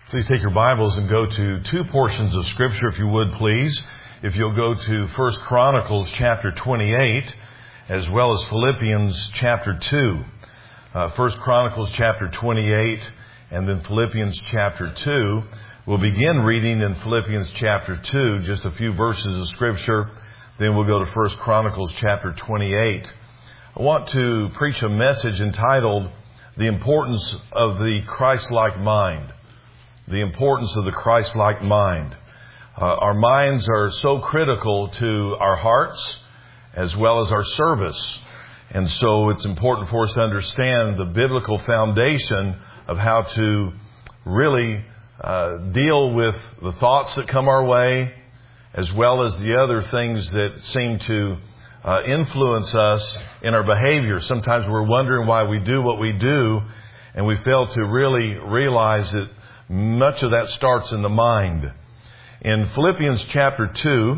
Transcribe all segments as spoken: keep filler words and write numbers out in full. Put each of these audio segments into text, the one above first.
Please take your Bibles and go to two portions of Scripture, if you would, please. If you'll go to First Chronicles chapter twenty-eight, as well as Philippians chapter two. Uh, First Chronicles chapter twenty-eight, and then Philippians chapter two. We'll begin reading in Philippians chapter two, just a few verses of Scripture. Then we'll go to First Chronicles chapter twenty-eight. I want to preach a message entitled, The Importance of the Christ-like Mind. The importance of the Christ-like mind. Uh, our minds are so critical to our hearts as well as our service. And so it's important for us to understand the biblical foundation of how to really uh, deal with the thoughts that come our way, as well as the other things that seem to uh, influence us in our behavior. Sometimes we're wondering why we do what we do, and we fail to really realize that much of that starts in the mind. In Philippians chapter two,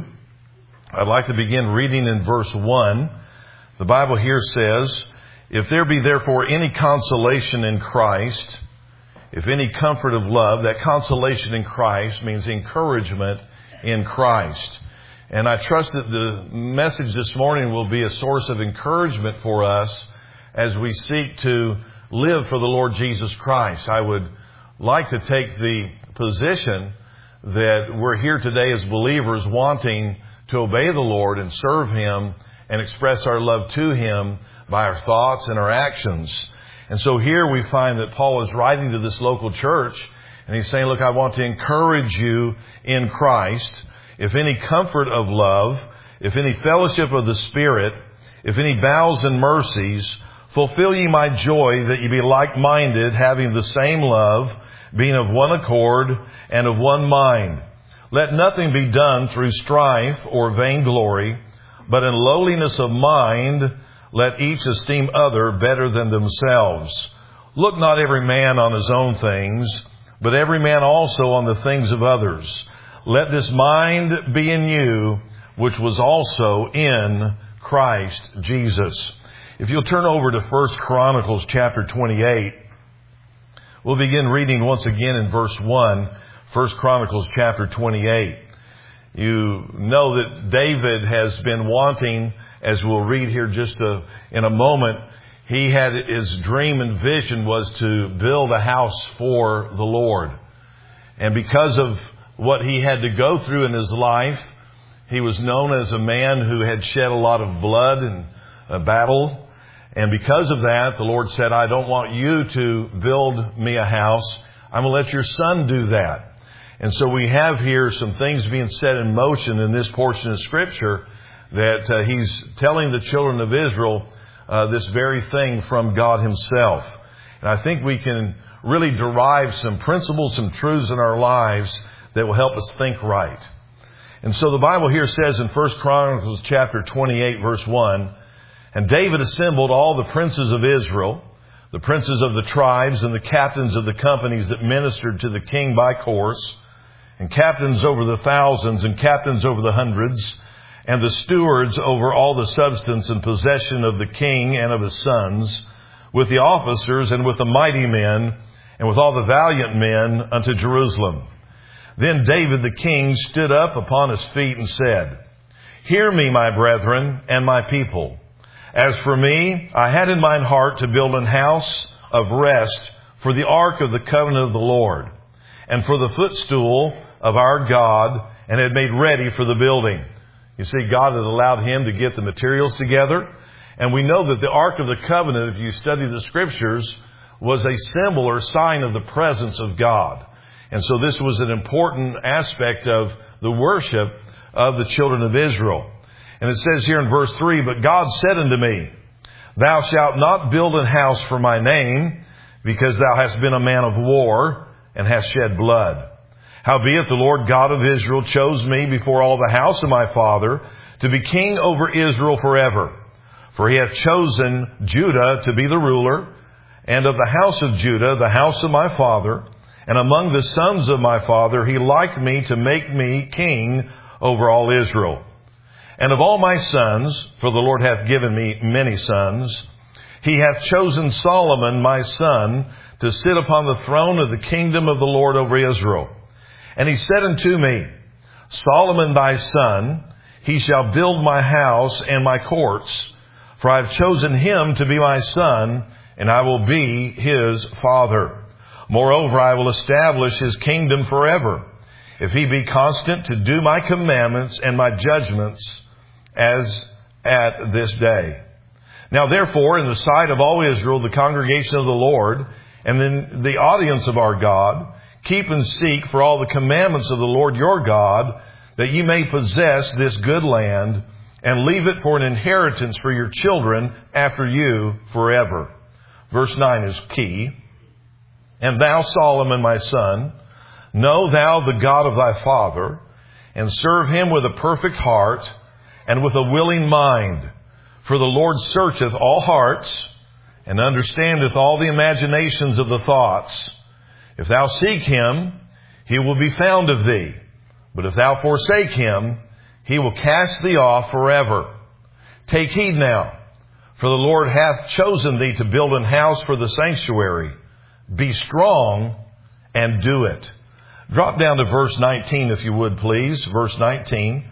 I'd like to begin reading in verse one. The Bible here says, If there be therefore any consolation in Christ, if any comfort of love, that consolation in Christ means encouragement in Christ. And I trust that the message this morning will be a source of encouragement for us as we seek to live for the Lord Jesus Christ. I would like to take the position that we're here today as believers wanting to obey the Lord and serve Him and express our love to Him by our thoughts and our actions. And so here we find that Paul is writing to this local church, and he's saying, look, I want to encourage you in Christ. If any comfort of love, if any fellowship of the Spirit, if any bowels and mercies, fulfill ye my joy, that ye be like-minded, having the same love, being of one accord and of one mind. Let nothing be done through strife or vainglory, but in lowliness of mind, let each esteem other better than themselves. Look not every man on his own things, but every man also on the things of others. Let this mind be in you, which was also in Christ Jesus. If you'll turn over to First Chronicles chapter twenty-eight, we'll begin reading once again in verse one, First Chronicles chapter twenty-eight. You know that David has been wanting, as we'll read here just a, in a moment, he had his dream and vision was to build a house for the Lord. And because of what he had to go through in his life, he was known as a man who had shed a lot of blood in a battle. And because of that, the Lord said, I don't want you to build me a house. I'm going to let your son do that. And so we have here some things being set in motion in this portion of Scripture that uh, he's telling the children of Israel uh, this very thing from God Himself. And I think we can really derive some principles, some truths in our lives that will help us think right. And so the Bible here says in First Chronicles chapter twenty-eight, verse one, And David assembled all the princes of Israel, the princes of the tribes and the captains of the companies that ministered to the king by course, and captains over the thousands and captains over the hundreds, and the stewards over all the substance and possession of the king and of his sons, with the officers and with the mighty men, and with all the valiant men unto Jerusalem. Then David the king stood up upon his feet and said, Hear me, my brethren, and my people. As for me, I had in mine heart to build an house of rest for the ark of the covenant of the Lord, and for the footstool of our God, and had made ready for the building. You see, God had allowed him to get the materials together. And we know that the ark of the covenant, if you study the Scriptures, was a symbol or sign of the presence of God. And so this was an important aspect of the worship of the children of Israel. And it says here in verse three, But God said unto me, Thou shalt not build an house for my name, because thou hast been a man of war, and hast shed blood. Howbeit the Lord God of Israel chose me before all the house of my father to be king over Israel forever. For He hath chosen Judah to be the ruler, and of the house of Judah, the house of my father, and among the sons of my father, He liked me to make me king over all Israel. And of all my sons, for the Lord hath given me many sons, He hath chosen Solomon my son to sit upon the throne of the kingdom of the Lord over Israel. And he said unto me, Solomon thy son, he shall build my house and my courts, for I have chosen him to be my son, and I will be his father. Moreover, I will establish his kingdom forever, if he be constant to do my commandments and my judgments as at this day. Now therefore, in the sight of all Israel, the congregation of the Lord, and then the audience of our God, keep and seek for all the commandments of the Lord your God, that ye may possess this good land, and leave it for an inheritance for your children after you forever. Verse nine is key. And thou, Solomon, my son, know thou the God of thy father, and serve him with a perfect heart, and with a willing mind. For the Lord searcheth all hearts, and understandeth all the imaginations of the thoughts. If thou seek him, he will be found of thee. But if thou forsake him, he will cast thee off forever. Take heed now, for the Lord hath chosen thee to build an house for the sanctuary. Be strong and do it. Drop down to verse nineteen, if you would, please. Verse nineteen.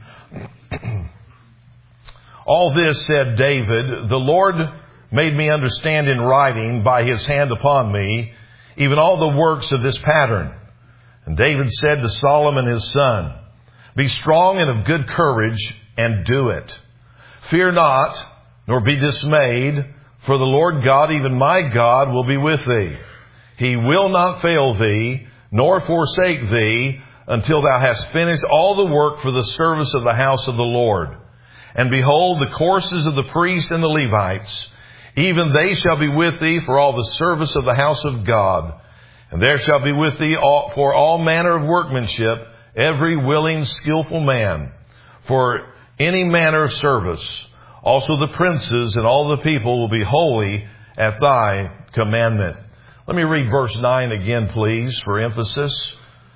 All this said David, the Lord made me understand in writing by his hand upon me, even all the works of this pattern. And David said to Solomon his son, Be strong and of good courage, and do it. Fear not, nor be dismayed, for the Lord God, even my God, will be with thee. He will not fail thee, nor forsake thee, until thou hast finished all the work for the service of the house of the Lord. And behold, the courses of the priests and the Levites, even they shall be with thee for all the service of the house of God. And there shall be with thee all, for all manner of workmanship, every willing, skillful man, for any manner of service. Also the princes and all the people will be holy at thy commandment. Let me read verse nine again, please, for emphasis.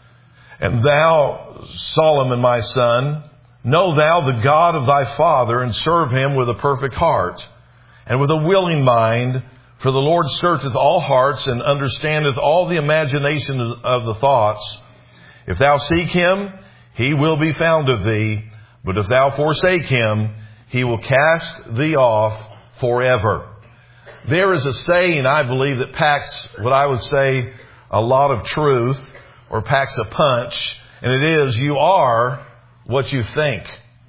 And thou, Solomon, my son, know thou the God of thy father, and serve him with a perfect heart, and with a willing mind, for the Lord searcheth all hearts, and understandeth all the imagination of the thoughts. If thou seek him, he will be found of thee. But if thou forsake him, he will cast thee off forever. There is a saying, I believe, that packs what I would say a lot of truth, or packs a punch, and it is, you are what you think.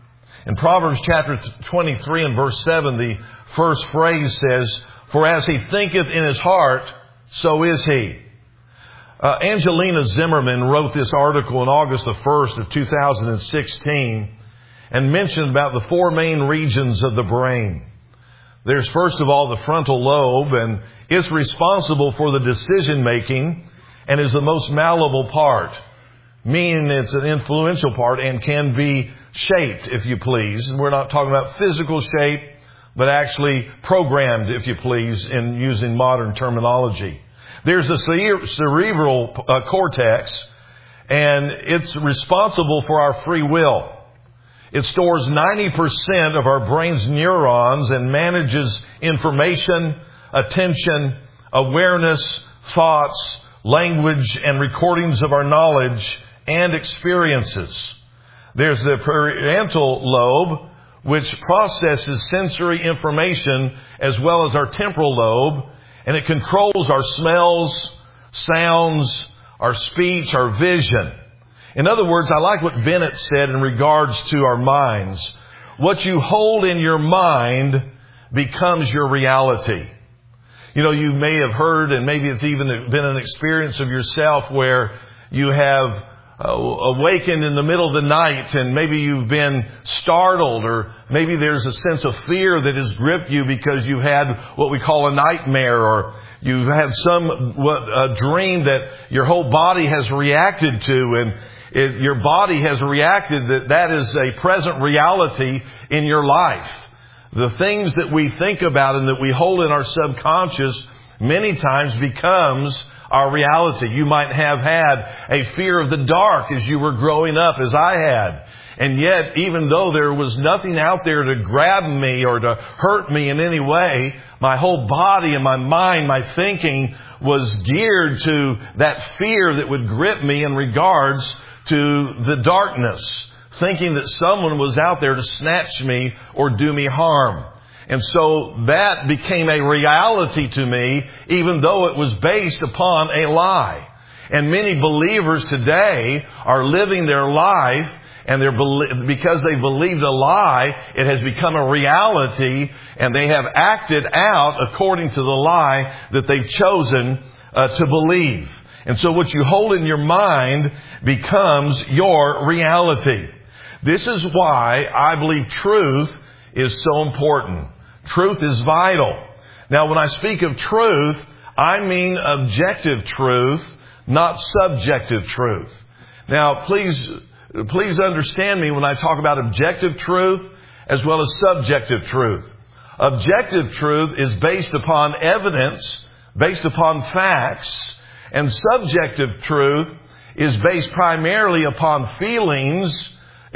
In Proverbs chapter twenty-three and verse seven, the first phrase says, For as he thinketh in his heart, so is he. Uh, Angelina Zimmerman wrote this article on August the first of two thousand sixteen and mentioned about the four main regions of the brain. There's first of all the frontal lobe, and it's responsible for the decision making and is the most malleable part, meaning it's an influential part and can be shaped, if you please. And we're not talking about physical shape, but actually programmed, if you please, in using modern terminology. There's a cerebral uh, cortex, and it's responsible for our free will. It stores ninety percent of our brain's neurons and manages information, attention, awareness, thoughts, language, and recordings of our knowledge and experiences. There's the parietal lobe, which processes sensory information, as well as our temporal lobe, and it controls our smells, sounds, our speech, our vision. In other words, I like what Bennett said in regards to our minds. What you hold in your mind becomes your reality. You know, you may have heard, and maybe it's even been an experience of yourself where you have uh, awakened in the middle of the night, and maybe you've been startled, or maybe there's a sense of fear that has gripped you because you've had what we call a nightmare, or you've had some what, a dream that your whole body has reacted to, and it, your body has reacted that that is a present reality in your life. The things that we think about and that we hold in our subconscious many times becomes our reality. You might have had a fear of the dark as you were growing up, as I had. And yet, even though there was nothing out there to grab me or to hurt me in any way, my whole body and my mind, my thinking was geared to that fear that would grip me in regards to the darkness, thinking that someone was out there to snatch me or do me harm. And so that became a reality to me, even though it was based upon a lie. And many believers today are living their life, and they're because they believed a lie, it has become a reality, and they have acted out according to the lie that they've chosen uh, to believe. And so what you hold in your mind becomes your reality. This is why I believe truth is so important. Truth is vital. Now, when I speak of truth, I mean objective truth, not subjective truth. Now, please, please understand me when I talk about objective truth as well as subjective truth. Objective truth is based upon evidence, based upon facts, and subjective truth is based primarily upon feelings,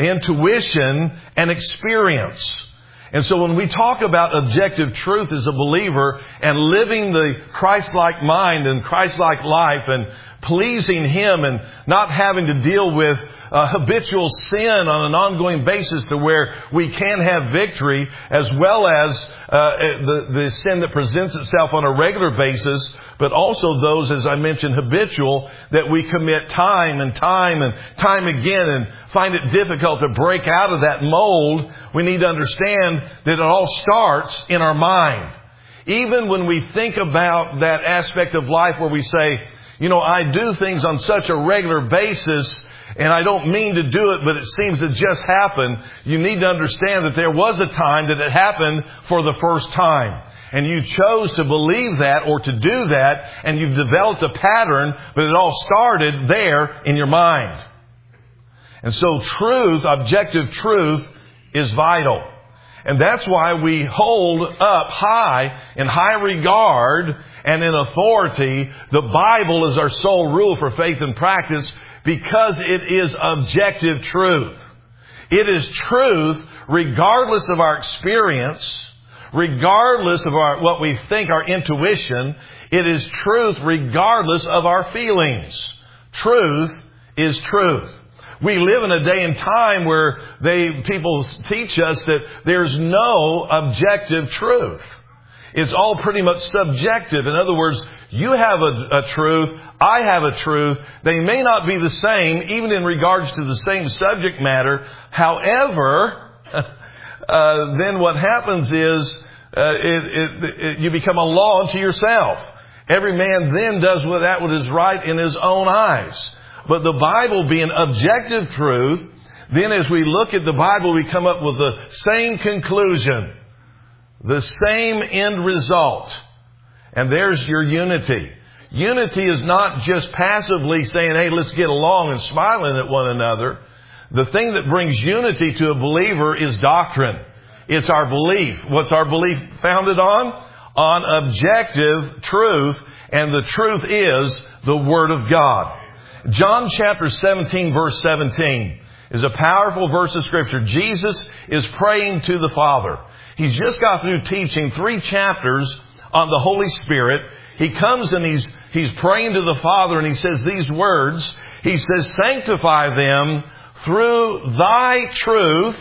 intuition, and experience. And so when we talk about objective truth as a believer and living the Christ-like mind and Christ-like life and pleasing Him and not having to deal with uh, habitual sin on an ongoing basis to where we can have victory, as well as uh, the, the sin that presents itself on a regular basis, but also those, as I mentioned, habitual, that we commit time and time and time again and find it difficult to break out of that mold. We need to understand that it all starts in our mind. Even when we think about that aspect of life where we say, you know, I do things on such a regular basis, and I don't mean to do it, but it seems to just happen. You need to understand that there was a time that it happened for the first time. And you chose to believe that or to do that, and you've developed a pattern, but it all started there in your mind. And so truth, objective truth, is vital. And that's why we hold up high, in high regard and in authority, the Bible as our sole rule for faith and practice, because it is objective truth. It is truth regardless of our experience, regardless of our what we think, our intuition. It is truth regardless of our feelings. Truth is truth. We live in a day and time where they people teach us that there's no objective truth. It's all pretty much subjective. In other words, you have a, a truth, I have a truth. They may not be the same, even in regards to the same subject matter. However, uh, then what happens is uh, it, it, it, you become a law unto yourself. Every man then does with that what is right in his own eyes. But the Bible being objective truth, then as we look at the Bible, we come up with the same conclusion, the same end result. And there's your unity. Unity is not just passively saying, hey, let's get along and smiling at one another. The thing that brings unity to a believer is doctrine. It's our belief. What's our belief founded on? On objective truth. And the truth is the Word of God. John chapter seventeen, verse seventeen is a powerful verse of Scripture. Jesus is praying to the Father. He's just got through teaching three chapters on the Holy Spirit. He comes and he's, he's praying to the Father, and he says these words. He says, sanctify them through thy truth.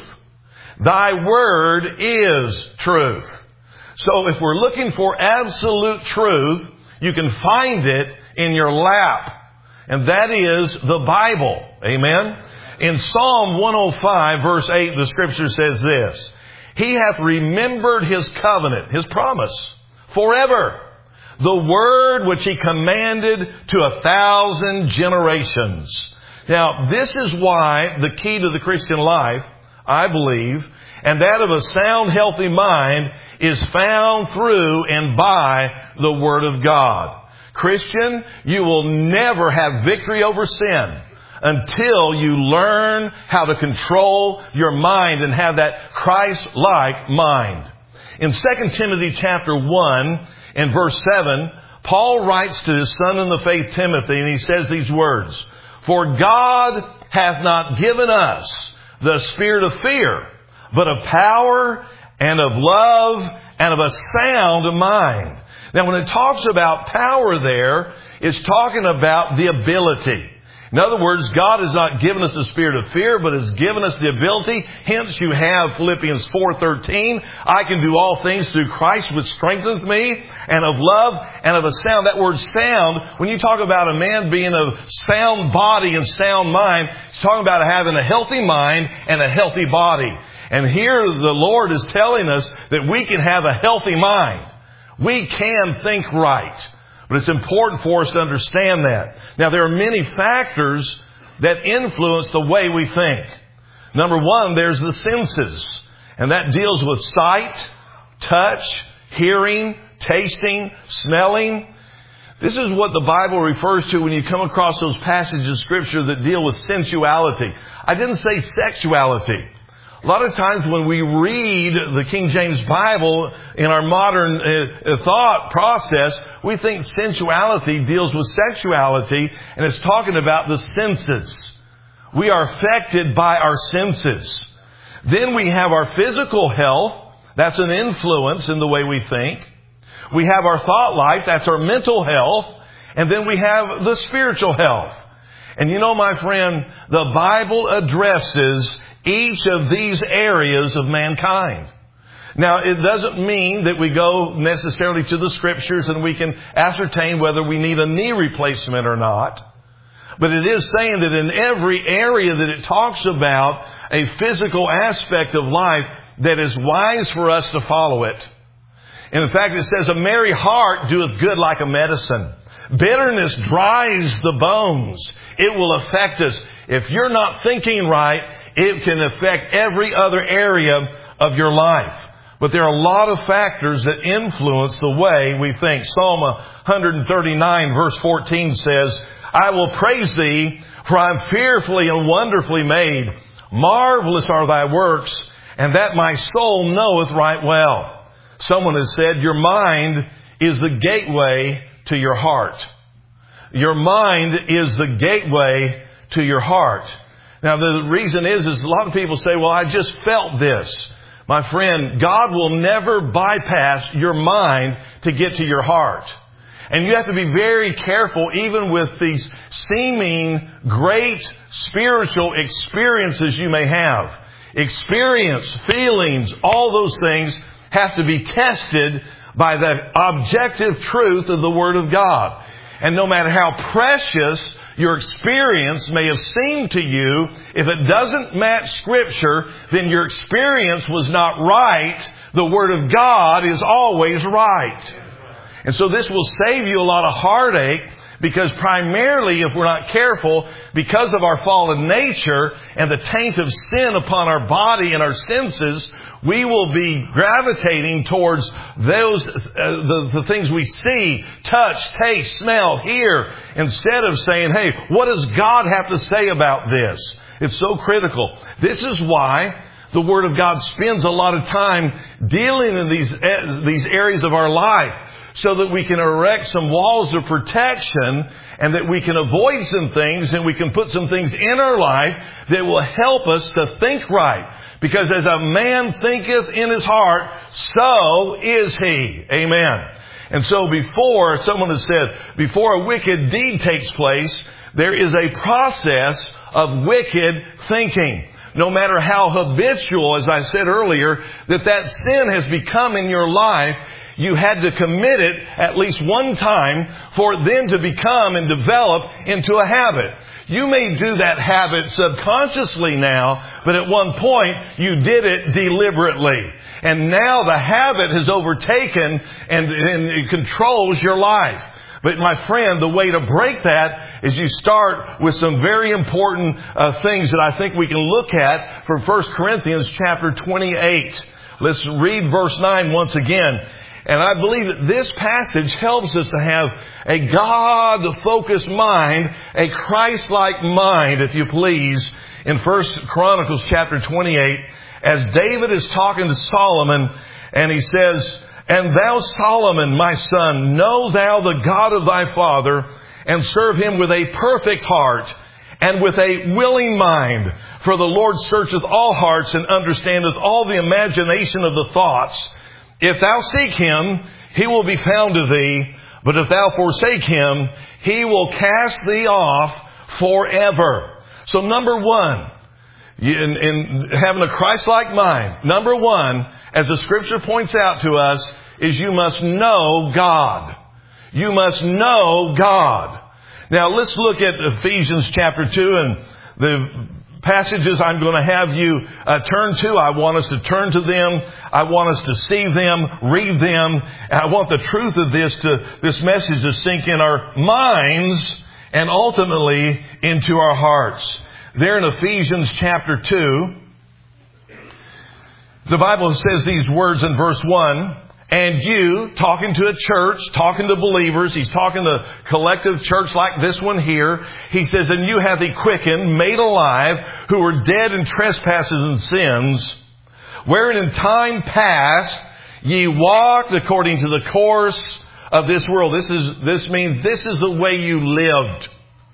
Thy word is truth. So if we're looking for absolute truth, you can find it in your lap. And that is the Bible. Amen? In Psalm one oh five, verse eight, the Scripture says this. He hath remembered His covenant, His promise, forever. The word which He commanded to a thousand generations. Now, this is why the key to the Christian life, I believe, and that of a sound, healthy mind, is found through and by the Word of God. Christian, you will never have victory over sin until you learn how to control your mind and have that Christ-like mind. In Second Timothy chapter one and verse seven, Paul writes to his son in the faith, Timothy, and he says these words, for God hath not given us the spirit of fear, but of power and of love and of a sound mind. Now, when it talks about power there, it's talking about the ability. In other words, God has not given us the spirit of fear, but has given us the ability. Hence, you have Philippians four thirteen. I can do all things through Christ, which strengthens me, and of love and of a sound. That word sound, when you talk about a man being of sound body and sound mind, it's talking about having a healthy mind and a healthy body. And here the Lord is telling us that we can have a healthy mind. We can think right. But it's important for us to understand that. Now, there are many factors that influence the way we think. Number one, there's the senses. And that deals with sight, touch, hearing, tasting, smelling. This is what the Bible refers to when you come across those passages of Scripture that deal with sensuality. I didn't say sexuality. A lot of times when we read the King James Bible in our modern uh, thought process, we think sensuality deals with sexuality, and it's talking about the senses. We are affected by our senses. Then we have our physical health. That's an influence in the way we think. We have our thought life. That's our mental health. And then we have the spiritual health. And you know, my friend, the Bible addresses each of these areas of mankind. Now, it doesn't mean that we go necessarily to the Scriptures and we can ascertain whether we need a knee replacement or not. But it is saying that in every area that it talks about a physical aspect of life, that is wise for us to follow it. And in fact, it says, a merry heart doeth good like a medicine. Bitterness dries the bones. It will affect us. If you're not thinking right, it can affect every other area of your life. But there are a lot of factors that influence the way we think. Psalm one thirty-nine verse fourteen says, I will praise thee, for I am fearfully and wonderfully made. Marvelous are thy works, and that my soul knoweth right well. Someone has said, your mind is the gateway to your heart. Your mind is the gateway to your heart. Now, the reason is, is a lot of people say, well, I just felt this. My friend, God will never bypass your mind to get to your heart. And you have to be very careful, even with these seeming great spiritual experiences you may have. Experience, feelings, all those things have to be tested by the objective truth of the Word of God. And no matter how precious your experience may have seemed to you, if it doesn't match Scripture, then your experience was not right. The Word of God is always right. And so this will save you a lot of heartache, because primarily, if we're not careful, because of our fallen nature and the taint of sin upon our body and our senses, we will be gravitating towards those, uh, the, the things we see, touch, taste, smell, hear, instead of saying, hey, what does God have to say about this? It's so critical. This is why the Word of God spends a lot of time dealing in these, uh, these areas of our life, so that we can erect some walls of protection, and that we can avoid some things, and we can put some things in our life that will help us to think right. Because as a man thinketh in his heart, so is he. Amen. And so before, someone has said, before a wicked deed takes place, there is a process of wicked thinking. No matter how habitual, as I said earlier, that that sin has become in your life, you had to commit it at least one time for it then to become and develop into a habit. You may do that habit subconsciously now, but at one point you did it deliberately. And now the habit has overtaken and, and it controls your life. But my friend, the way to break that is you start with some very important uh, things that I think we can look at from First Corinthians chapter twenty-eight. Let's read verse nine once again. And I believe that this passage helps us to have a God-focused mind, a Christ-like mind, if you please, in First Chronicles chapter twenty-eight, as David is talking to Solomon, and he says, And thou, Solomon, my son, know thou the God of thy father, and serve him with a perfect heart, and with a willing mind. For the Lord searcheth all hearts, and understandeth all the imagination of the thoughts. If thou seek him, he will be found of thee. But if thou forsake him, he will cast thee off forever. So number one, in, in having a Christ-like mind, number one, as the Scripture points out to us, is you must know God. You must know God. Now let's look at Ephesians chapter two and the passages I'm going to have you uh, turn to. I want us to turn to them. I want us to see them, read them. And I want the truth of this to, this message to sink in our minds and ultimately into our hearts. There in Ephesians chapter two, the Bible says these words in verse one, and you, talking to a church, talking to believers, he's talking to a collective church like this one here. He says, and you have he quickened, made alive, who were dead in trespasses and sins, wherein in time past ye walked according to the course of this world. This is, this means this is the way you lived.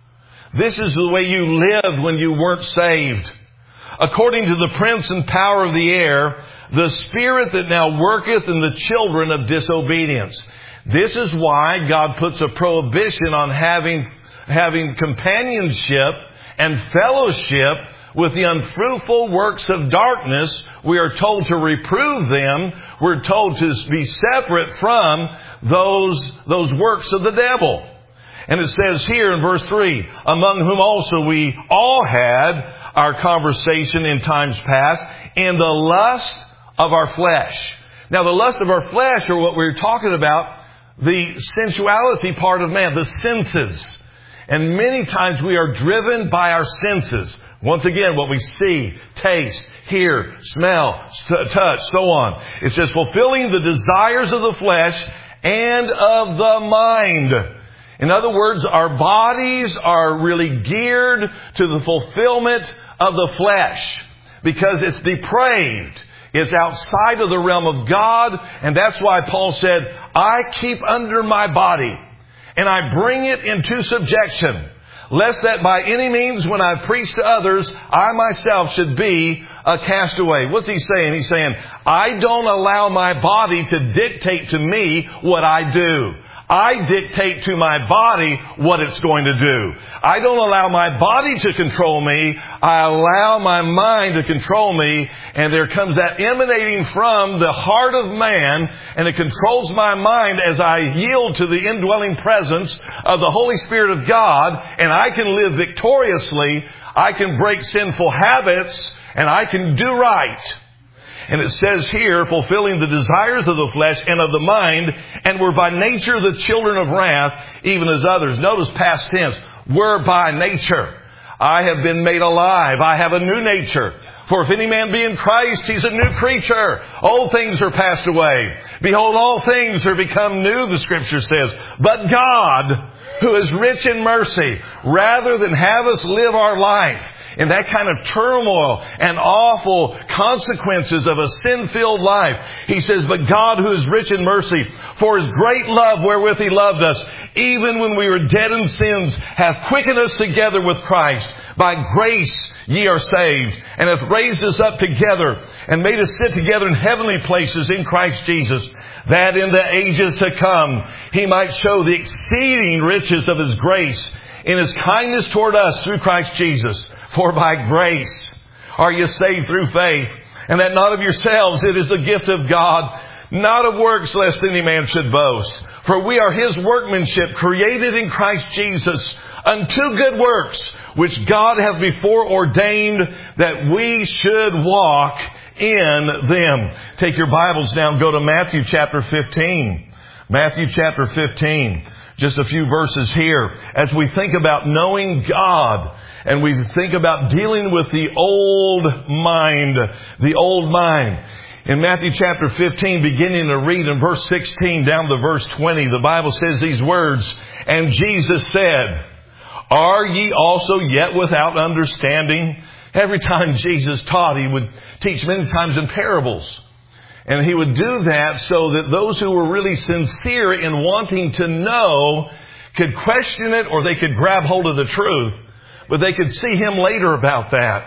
This is the way you lived when you weren't saved. According to the prince and power of the air, the spirit that now worketh in the children of disobedience. This is why God puts a prohibition on having, having companionship and fellowship with the unfruitful works of darkness. We are told to reprove them. We're told to be separate from those, those works of the devil. And it says here in verse three, among whom also we all had our conversation in times past in the lust of our flesh. Now the lust of our flesh are what we're talking about, the sensuality part of man, the senses. And many times we are driven by our senses. Once again, what we see, taste, hear, smell, touch, so on. It says fulfilling the desires of the flesh and of the mind. In other words, our bodies are really geared to the fulfillment of the flesh because it's depraved. It's outside of the realm of God. And that's why Paul said, I keep under my body and I bring it into subjection, lest that by any means when I preach to others, I myself should be a castaway. What's he saying? He's saying, I don't allow my body to dictate to me what I do. I dictate to my body what it's going to do. I don't allow my body to control me. I allow my mind to control me. And there comes that emanating from the heart of man, and it controls my mind as I yield to the indwelling presence of the Holy Spirit of God. And I can live victoriously. I can break sinful habits, and I can do right. And it says here, fulfilling the desires of the flesh and of the mind, and were by nature the children of wrath, even as others. Notice past tense. Were by nature. I have been made alive. I have a new nature. For if any man be in Christ, he's a new creature. Old things are passed away. Behold, all things are become new, the Scripture says. But God, who is rich in mercy, rather than have us live our life in that kind of turmoil and awful consequences of a sin-filled life, he says, but God who is rich in mercy, for his great love wherewith he loved us, even when we were dead in sins, hath quickened us together with Christ. By grace ye are saved, and hath raised us up together, and made us sit together in heavenly places in Christ Jesus, that in the ages to come he might show the exceeding riches of his grace in his kindness toward us through Christ Jesus. For by grace are you saved through faith, and that not of yourselves, it is the gift of God, not of works, lest any man should boast. For we are his workmanship, created in Christ Jesus, unto good works, which God hath before ordained that we should walk in them. Take your Bibles now and go to Matthew chapter fifteen. Matthew chapter fifteen. Just a few verses here. As we think about knowing God, and we think about dealing with the old mind, the old mind. In Matthew chapter fifteen, beginning to read in verse sixteen down to verse twenty, the Bible says these words, and Jesus said, are ye also yet without understanding? Every time Jesus taught, he would teach many times in parables. And he would do that so that those who were really sincere in wanting to know could question it, or they could grab hold of the truth. But they could see him later about that.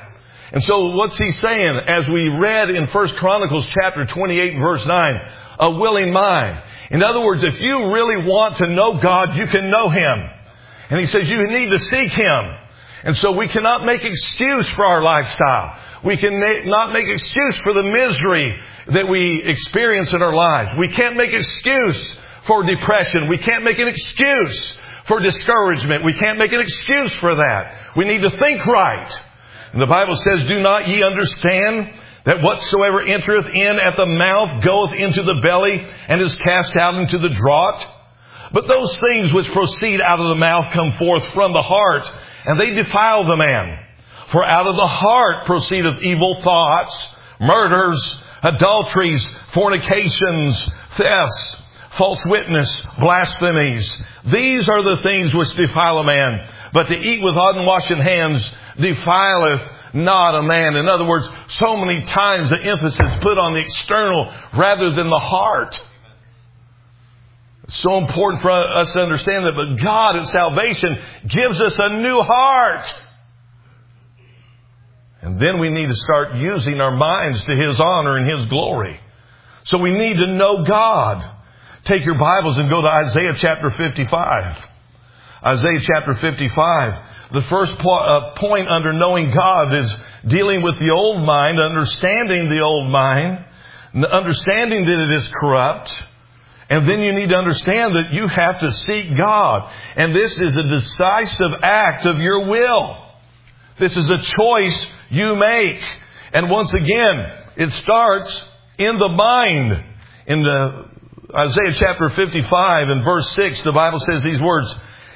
And so what's he saying? As we read in First Chronicles chapter twenty-eight and verse nine, a willing mind. In other words, if you really want to know God, you can know Him. And he says you need to seek Him. And so we cannot make excuse for our lifestyle. We cannot make excuse for the misery that we experience in our lives. We can't make excuse for depression. We can't make an excuse for discouragement. We can't make an excuse for that. We need to think right. And the Bible says, do not ye understand that whatsoever entereth in at the mouth goeth into the belly and is cast out into the draught? But those things which proceed out of the mouth come forth from the heart, and they defile the man. For out of the heart proceedeth evil thoughts, murders, adulteries, fornications, thefts, false witness, blasphemies. These are the things which defile a man. But to eat with unwashen hands defileth not a man. In other words, so many times the emphasis is put on the external rather than the heart. It's so important for us to understand that. But God at salvation gives us a new heart. And then we need to start using our minds to His honor and His glory. So we need to know God. Take your Bibles and go to Isaiah chapter fifty-five. Isaiah chapter fifty-five. The first po- uh, point under knowing God is dealing with the old mind, understanding the old mind, understanding that it is corrupt. And then you need to understand that you have to seek God. And this is a decisive act of your will. This is a choice you make. And once again, it starts in the mind. In the Isaiah chapter fifty-five and verse six, the Bible says these words,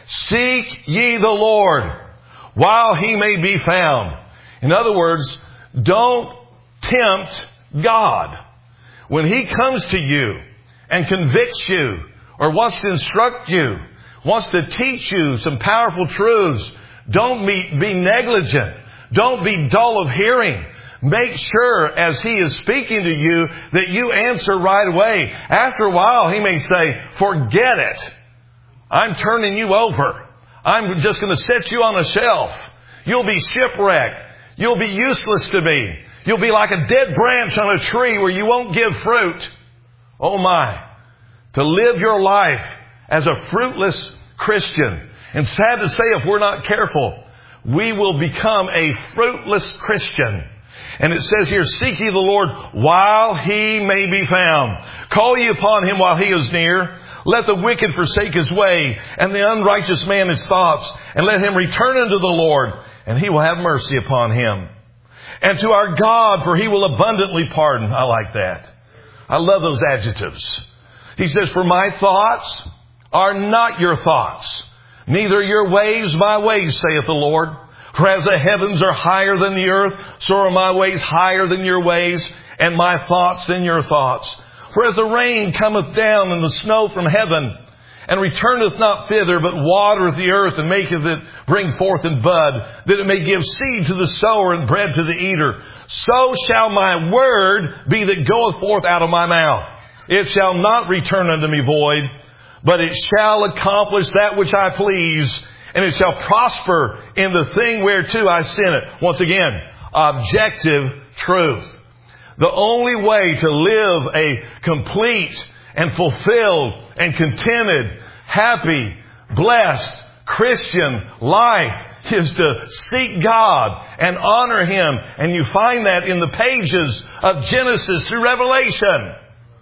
seek ye the Lord while He may be found. In other words, don't tempt God. When He comes to you and convicts you or wants to instruct you, wants to teach you some powerful truths, don't be, be negligent. Don't be dull of hearing. Make sure as He is speaking to you that you answer right away. After a while, He may say, forget it. I'm turning you over. I'm just going to set you on a shelf. You'll be shipwrecked. You'll be useless to me. You'll be like a dead branch on a tree where you won't give fruit. Oh my. To live your life as a fruitless Christian. And sad to say, if we're not careful, we will become a fruitless Christian. And it says here, seek ye the Lord while He may be found. Call ye upon Him while He is near. Let the wicked forsake his way, and the unrighteous man his thoughts, and let him return unto the Lord, and He will have mercy upon him. And to our God, for He will abundantly pardon. I like that. I love those adjectives. He says, for my thoughts are not your thoughts, neither your ways my ways, saith the Lord. For as the heavens are higher than the earth, so are my ways higher than your ways, and my thoughts than your thoughts. For as the rain cometh down and the snow from heaven, and returneth not thither, but watereth the earth, and maketh it bring forth in bud, that it may give seed to the sower and bread to the eater, so shall my word be that goeth forth out of my mouth. It shall not return unto me void, but it shall accomplish that which I please, and it shall prosper in the thing whereto I sent it. Once again, objective truth. The only way to live a complete and fulfilled and contented, happy, blessed Christian life is to seek God and honor Him. And you find that in the pages of Genesis through Revelation.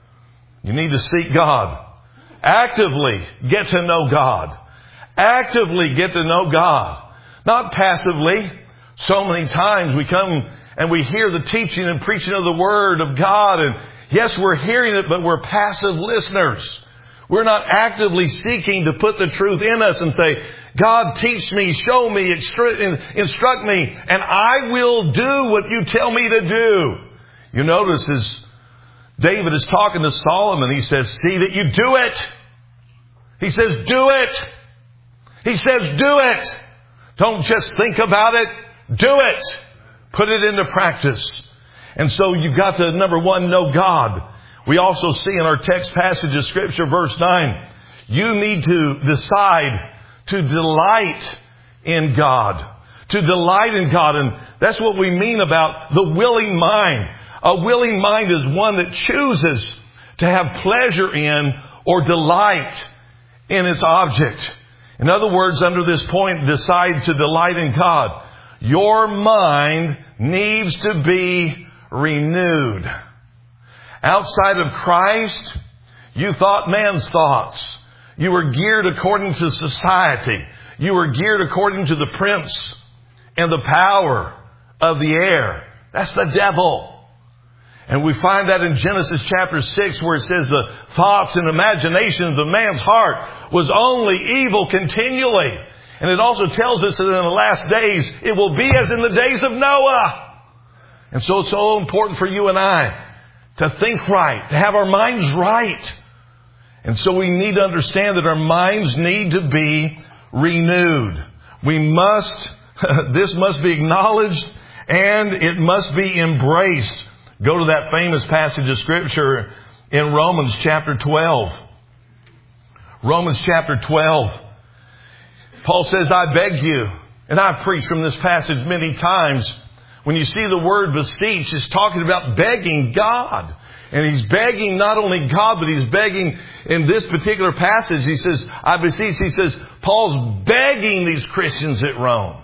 You need to seek God. Actively get to know God. Actively get to know God. Not passively. So many times we come and we hear the teaching and preaching of the Word of God. And yes, we're hearing it, but we're passive listeners. We're not actively seeking to put the truth in us and say, God, teach me, show me, instruct me, and I will do what you tell me to do. You notice as David is talking to Solomon, he says, see that you do it. He says, do it. He says, do it. Don't just think about it. Do it. Put it into practice. And so you've got to, number one, know God. We also see in our text passage of Scripture, verse nine, you need to decide to delight in God. To delight in God. And That's what we mean about the willing mind. A willing mind is one that chooses to have pleasure in or delight in its object. In other words, under this point, decide to delight in God. Your mind needs to be renewed. Outside of Christ, you thought man's thoughts. You were geared according to society. You were geared according to the prince and the power of the air. That's the devil. And we find that in Genesis chapter six, where it says the thoughts and imaginations of man's heart was only evil continually. And it also tells us that in the last days, it will be as in the days of Noah. And so it's so important for you and I to think right, to have our minds right. And so we need to understand that our minds need to be renewed. We must, this must be acknowledged and it must be embraced. Go to that famous passage of Scripture in Romans chapter twelve. Romans chapter twelve. Paul says, I beg you, and I've preached from this passage many times, when you see the word beseech, it's talking about begging God. And he's begging not only God, but he's begging in this particular passage. He says, I beseech, he says, Paul's begging these Christians at Rome.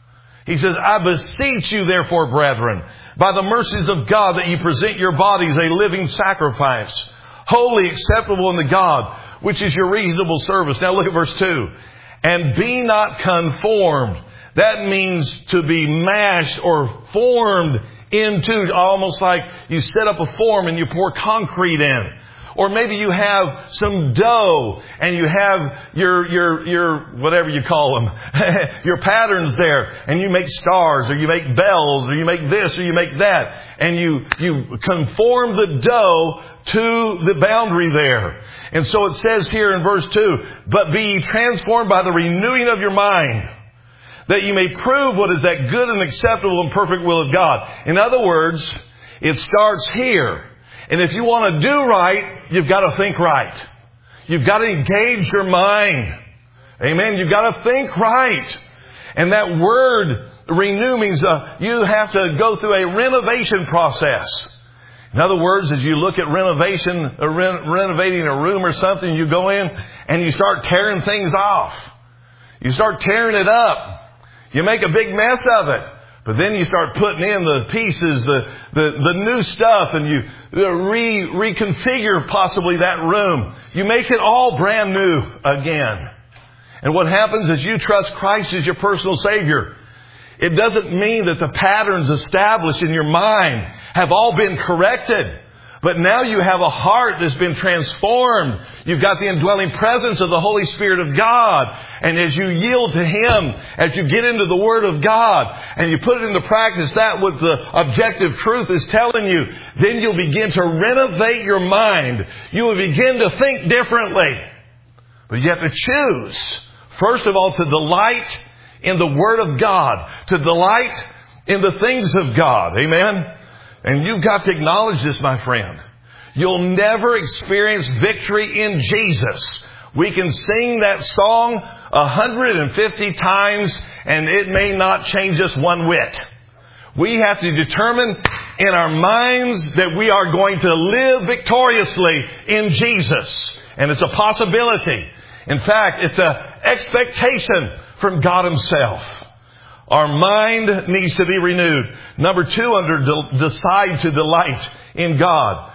He says, I beseech you therefore, brethren, by the mercies of God, that you present your bodies a living sacrifice, holy, acceptable unto God, which is your reasonable service. Now look at verse two. And be not conformed. That means to be mashed or formed into, almost like you set up a form and you pour concrete in. Or maybe you have some dough and you have your, your, your, whatever you call them, your patterns there, and you make stars or you make bells or you make this or you make that. And you, you conform the dough to the boundary there. And so it says here in verse two, but be ye transformed by the renewing of your mind, that you may prove what is that good and acceptable and perfect will of God. In other words, it starts here. And if you want to do right, you've got to think right. You've got to engage your mind. Amen. You've got to think right. And that word renew means uh, you have to go through a renovation process. In other words, as you look at renovation, or re- renovating a room or something, you go in and you start tearing things off. You start tearing it up. You make a big mess of it. But then you start putting in the pieces, the, the, the new stuff, and you re, reconfigure possibly that room. You make it all brand new again. And what happens is you trust Christ as your personal Savior. It doesn't mean that the patterns established in your mind have all been corrected. But now you have a heart that's been transformed. You've got the indwelling presence of the Holy Spirit of God. And as you yield to Him, as you get into the Word of God, and you put it into practice, that what the objective truth is telling you, then you'll begin to renovate your mind. You will begin to think differently. But you have to choose, first of all, to delight in the Word of God, to delight in the things of God. Amen? And you've got to acknowledge this, my friend. You'll never experience victory in Jesus. We can sing that song one hundred fifty times and it may not change us one whit. We have to determine in our minds that we are going to live victoriously in Jesus. And it's a possibility. In fact, it's an expectation from God Himself. Our mind needs to be renewed. Number two, under de- decide to delight in God.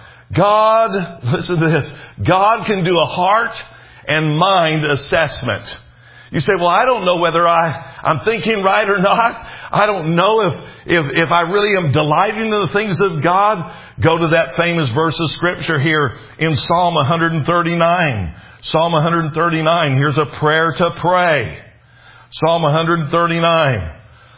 God, listen to this. God can do a heart and mind assessment. You say, well, I don't know whether I, I'm thinking right or not. I don't know if, if, if I really am delighting in the things of God. Go to that famous verse of Scripture here in Psalm one thirty-nine. Psalm one thirty-nine. Here's a prayer to pray. Psalm one thirty-nine.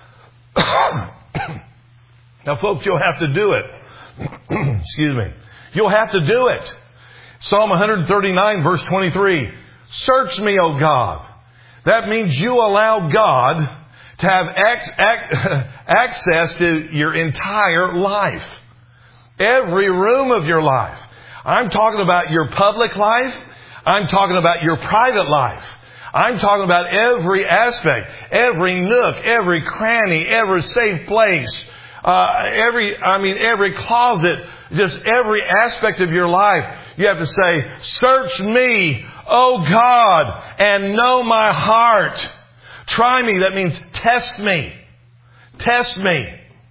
Now, folks, you'll have to do it. Excuse me. You'll have to do it. Psalm one thirty-nine, verse twenty-three. Search me, O God. That means you allow God to have ac- ac- access to your entire life. Every room of your life. I'm talking about your public life. I'm talking about your private life. I'm talking about every aspect, every nook, every cranny, every safe place, uh, every, I mean, every closet, just every aspect of your life. You have to say, search me, O God, and know my heart. Try me, that means test me. Test me.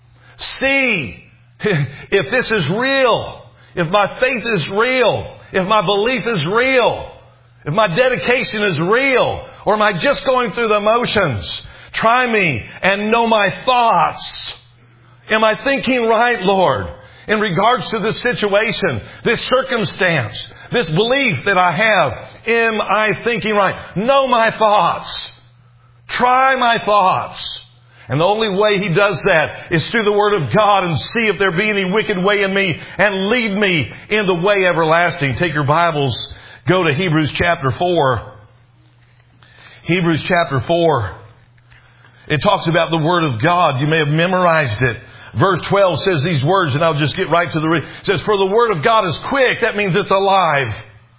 See if this is real, if my faith is real, if my belief is real, if my dedication is real, or am I just going through the motions? Try me and know my thoughts. Am I thinking right, Lord, in regards to this situation, this circumstance, this belief that I have? Am I thinking right? Know my thoughts. Try my thoughts. And the only way He does that is through the Word of God, and see if there be any wicked way in me, and lead me in the way everlasting. Take your Bibles, go to Hebrews chapter four. Hebrews chapter four. It talks about the Word of God. You may have memorized it. Verse twelve says these words, and I'll just get right to the read. It says, for the Word of God is quick. That means it's alive.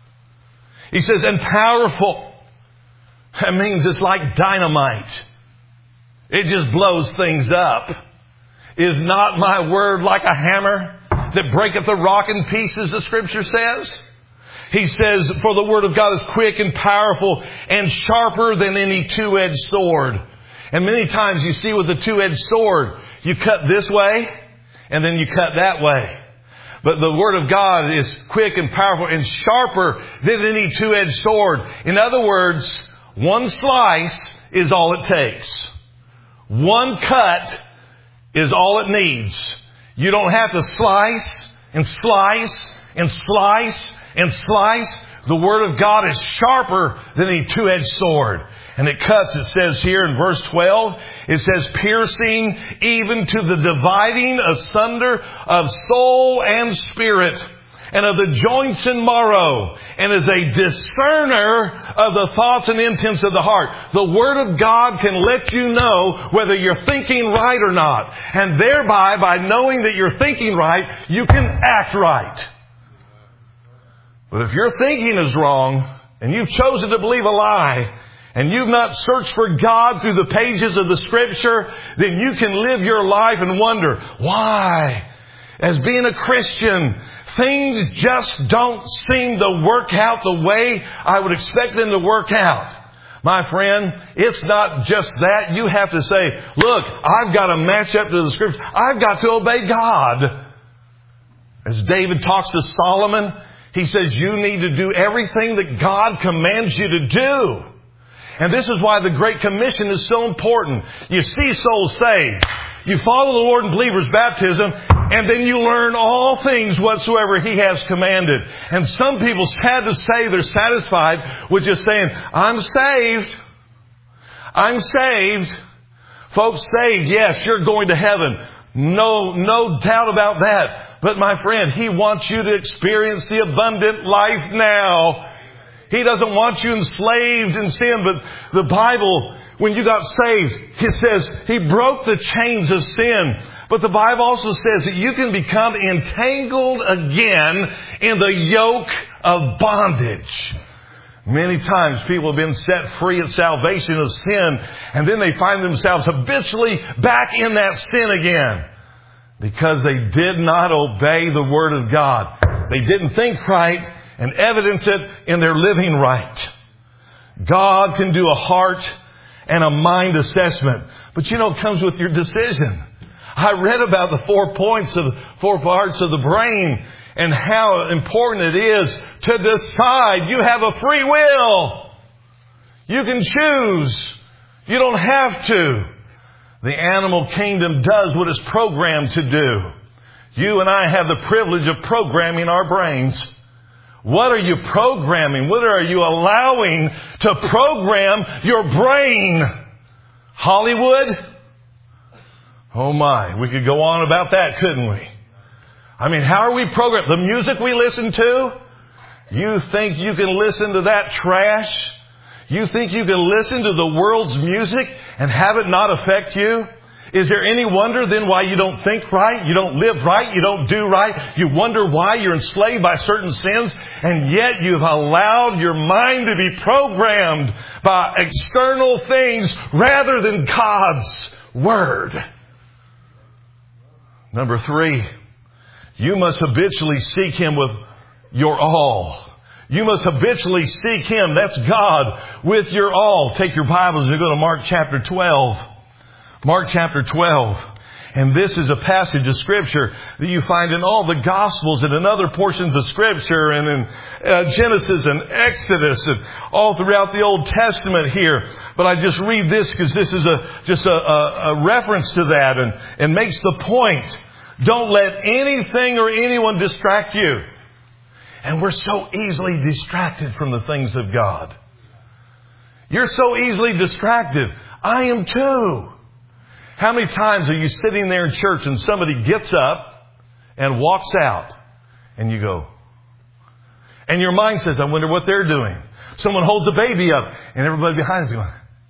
He says, and powerful. That means it's like dynamite. It just blows things up. Is not my word like a hammer that breaketh the rock in pieces, the Scripture says? He says, for the Word of God is quick and powerful and sharper than any two-edged sword. And many times you see with the two-edged sword, you cut this way and then you cut that way. But the Word of God is quick and powerful and sharper than any two-edged sword. In other words, one slice is all it takes. One cut is all it needs. You don't have to slice and slice and slice and slice. The Word of God is sharper than any two-edged sword. And it cuts, it says here in verse twelve, it says, piercing even to the dividing asunder of soul and spirit, and of the joints and marrow, and is a discerner of the thoughts and intents of the heart. The Word of God can let you know whether you're thinking right or not. And thereby, by knowing that you're thinking right, you can act right. But if your thinking is wrong, and you've chosen to believe a lie, and you've not searched for God through the pages of the Scripture, then you can live your life and wonder, why? As being a Christian, things just don't seem to work out the way I would expect them to work out. My friend, it's not just that. You have to say, look, I've got to match up to the Scripture. I've got to obey God. As David talks to Solomon, he says, you need to do everything that God commands you to do. And this is why the Great Commission is so important. You see souls saved. You follow the Lord in believer's baptism, and then you learn all things whatsoever He has commanded. And some people, sad to say, they're satisfied with just saying, I'm saved. I'm saved. Folks, saved, yes, you're going to heaven. No, no doubt about that. But my friend, He wants you to experience the abundant life now. He doesn't want you enslaved in sin. But the Bible, when you got saved, it says He broke the chains of sin. But the Bible also says that you can become entangled again in the yoke of bondage. Many times people have been set free at salvation of sin, and then they find themselves habitually back in that sin again because they did not obey the Word of God. They didn't think right and evidence it in their living right. God can do a heart and a mind assessment. But you know, it comes with your decision. I read about the four points of the four parts of the brain and how important it is to decide. You have a free will. You can choose. You don't have to. The animal kingdom does what it's programmed to do. You and I have the privilege of programming our brains. What are you programming? What are you allowing to program your brain? Hollywood? Oh my, we could go on about that, couldn't we? I mean, how are we programmed? The music we listen to? You think you can listen to that trash? You think you can listen to the world's music and have it not affect you? Is there any wonder then why you don't think right, you don't live right, you don't do right? You wonder why you're enslaved by certain sins, and yet you've allowed your mind to be programmed by external things rather than God's Word. Number three, you must habitually seek Him with your all. You must habitually seek Him, that's God, with your all. Take your Bibles and go to Mark chapter twelve. Mark chapter twelve. And this is a passage of Scripture that you find in all the Gospels and in other portions of Scripture and in uh, Genesis and Exodus and all throughout the Old Testament here. But I just read this because this is a just a, a, a reference to that and, and makes the point. Don't let anything or anyone distract you. And we're so easily distracted from the things of God. You're so easily distracted. I am too. How many times are you sitting there in church and somebody gets up and walks out and you go, and your mind says, I wonder what they're doing. Someone holds a baby up and everybody behind is going,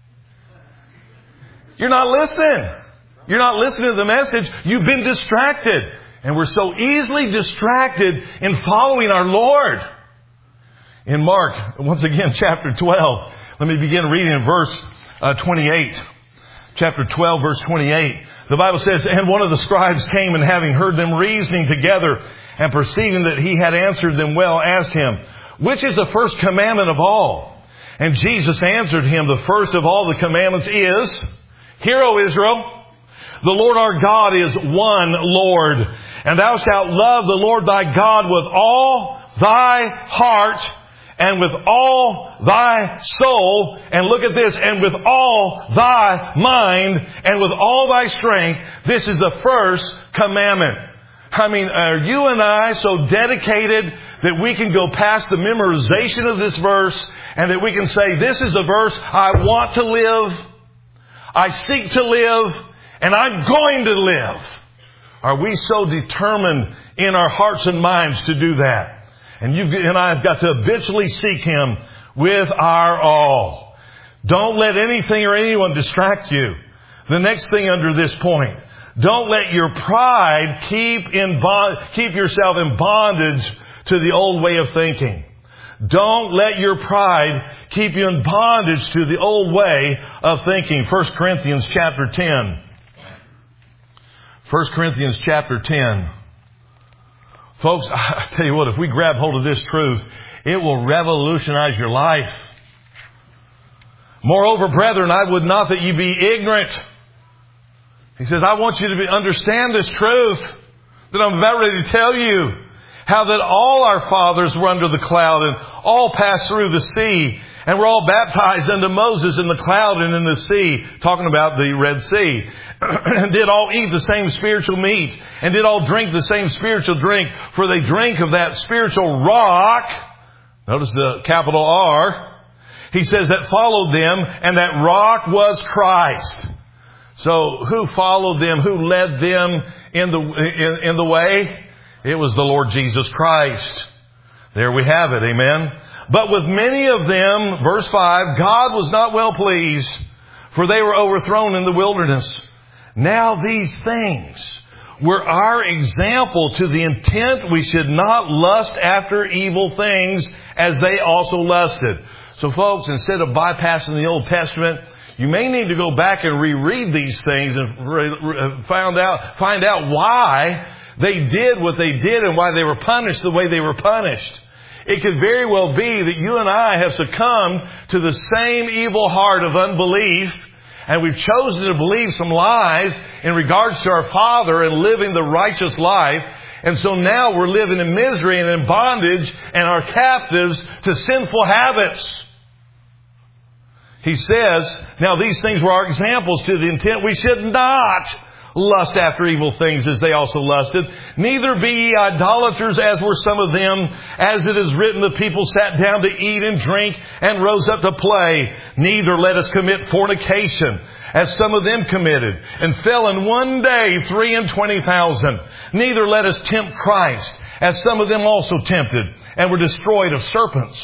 you're not listening. You're not listening to the message. You've been distracted. And we're so easily distracted in following our Lord. In Mark, once again, chapter twelve, let me begin reading in verse uh, twenty-eight. Chapter twelve, verse twenty-eight. The Bible says, and one of the scribes came, and having heard them reasoning together, and perceiving that he had answered them well, asked him, which is the first commandment of all? And Jesus answered him, the first of all the commandments is, Hear, O Israel, the Lord our God is one Lord, and thou shalt love the Lord thy God with all thy heart, and with all thy soul, and look at this, and with all thy mind, and with all thy strength. This is the first commandment. I mean, are you and I so dedicated that we can go past the memorization of this verse, and that we can say, this is the verse I want to live, I seek to live, and I'm going to live? Are we so determined in our hearts and minds to do that? And you and I have got to habitually seek Him with our all. Don't let anything or anyone distract you. The next thing under this point, don't let your pride keep in bond, keep yourself in bondage to the old way of thinking. Don't let your pride keep you in bondage to the old way of thinking. First Corinthians chapter ten. First Corinthians chapter ten. Folks, I tell you what, if we grab hold of this truth, it will revolutionize your life. Moreover, brethren, I would not that you be ignorant. He says, I want you to be, understand this truth that I'm about ready to tell you. How that all our fathers were under the cloud and all passed through the sea. And were all baptized unto Moses in the cloud and in the sea. Talking about the Red Sea. And did all eat the same spiritual meat. And did all drink the same spiritual drink. For they drank of that spiritual rock. Notice the capital R. He says that followed them. And that rock was Christ. So who followed them? Who led them in the, in, in the way? It was the Lord Jesus Christ. There we have it. Amen. But with many of them, verse five, God was not well pleased, for they were overthrown in the wilderness. Now these things were our example, to the intent we should not lust after evil things as they also lusted. So folks, instead of bypassing the Old Testament, you may need to go back and reread these things and find out, find out why they did what they did and why they were punished the way they were punished. It could very well be that you and I have succumbed to the same evil heart of unbelief, and we've chosen to believe some lies in regards to our Father and living the righteous life. And so now we're living in misery and in bondage and are captives to sinful habits. He says, now these things were our examples, to the intent we should not lust after evil things as they also lusted. Neither be ye idolaters as were some of them. As it is written, the people sat down to eat and drink and rose up to play. Neither let us commit fornication as some of them committed and fell in one day three and twenty thousand. Neither let us tempt Christ as some of them also tempted and were destroyed of serpents.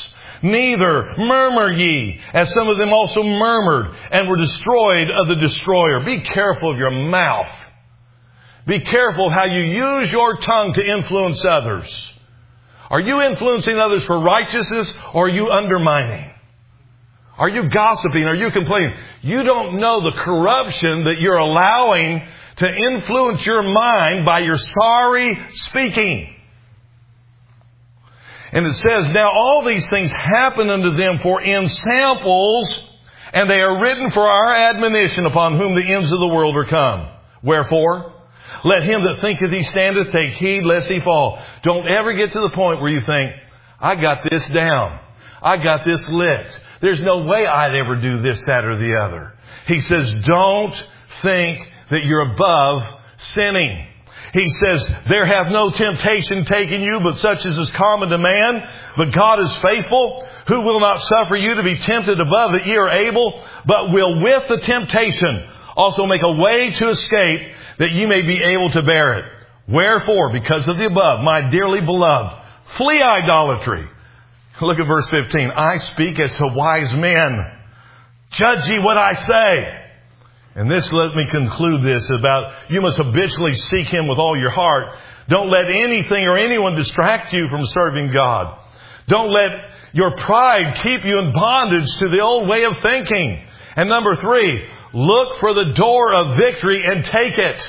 Neither murmur ye, as some of them also murmured and were destroyed of the destroyer. Be careful of your mouth. Be careful how you use your tongue to influence others. Are you influencing others for righteousness, or are you undermining? Are you gossiping? Are you complaining? You don't know the corruption that you're allowing to influence your mind by your sorry speaking. And it says, now all these things happen unto them for in samples, and they are written for our admonition, upon whom the ends of the world are come. Wherefore, let him that thinketh he standeth take heed lest he fall. Don't ever get to the point where you think, I got this down. I got this licked. There's no way I'd ever do this, that, or the other. He says, don't think that you're above sinning. He says, there hath no temptation taken you, but such as is common to man. But God is faithful, who will not suffer you to be tempted above that ye are able, but will with the temptation also make a way to escape, that ye may be able to bear it. Wherefore, because of the above, my dearly beloved, flee idolatry. Look at verse fifteen. I speak as to wise men. Judge ye what I say. And this, let me conclude this about you must habitually seek Him with all your heart. Don't let anything or anyone distract you from serving God. Don't let your pride keep you in bondage to the old way of thinking. And number three, look for the door of victory and take it.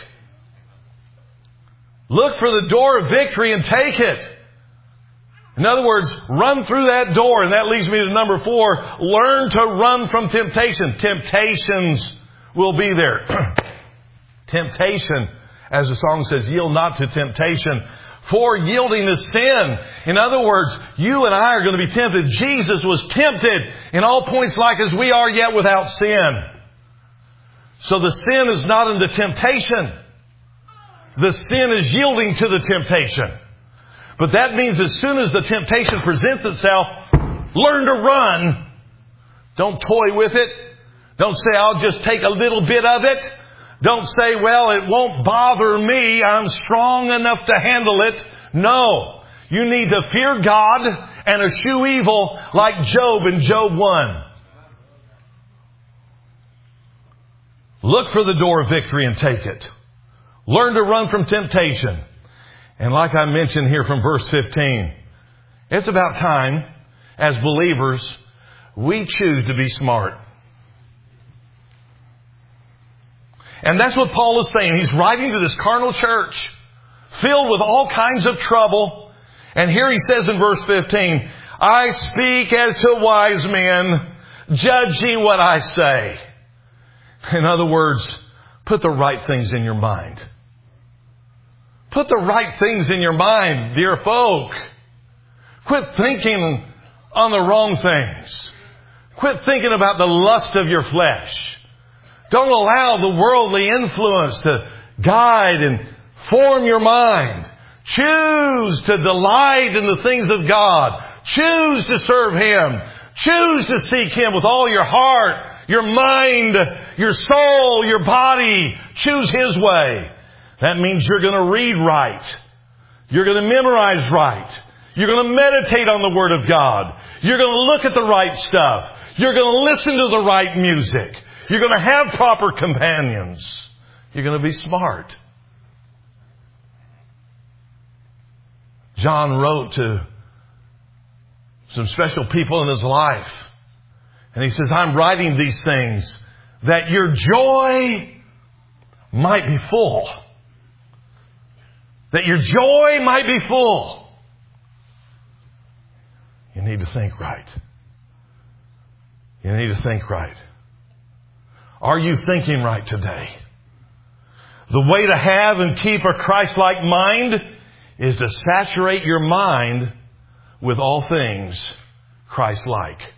Look for the door of victory and take it. In other words, run through that door. And that leads me to number four. Learn to run from temptation. Temptations will be there. Temptation, as the song says, yield not to temptation, for yielding to sin. In other words, you and I are going to be tempted. Jesus was tempted in all points like as we are, yet without sin. So the sin is not in the temptation. The sin is yielding to the temptation. But that means as soon as the temptation presents itself, learn to run. Don't toy with it. Don't say, I'll just take a little bit of it. Don't say, well, it won't bother me. I'm strong enough to handle it. No. You need to fear God and eschew evil like Job in Job one. Look for the door of victory and take it. Learn to run from temptation. And like I mentioned here from verse fifteen, it's about time, as believers, we choose to be smart. And that's what Paul is saying. He's writing to this carnal church, filled with all kinds of trouble. And here he says in verse fifteen, I speak as to wise men, judge ye what I say. In other words, put the right things in your mind. Put the right things in your mind, dear folk. Quit thinking on the wrong things. Quit thinking about the lust of your flesh. Don't allow the worldly influence to guide and form your mind. Choose to delight in the things of God. Choose to serve Him. Choose to seek Him with all your heart, your mind, your soul, your body. Choose His way. That means you're going to read right. You're going to memorize right. You're going to meditate on the Word of God. You're going to look at the right stuff. You're going to listen to the right music. You're going to have proper companions. You're going to be smart. John wrote to some special people in his life. And he says, I'm writing these things that your joy might be full. That your joy might be full. You need to think right. You need to think right. Are you thinking right today? The way to have and keep a Christ-like mind is to saturate your mind with all things Christ-like.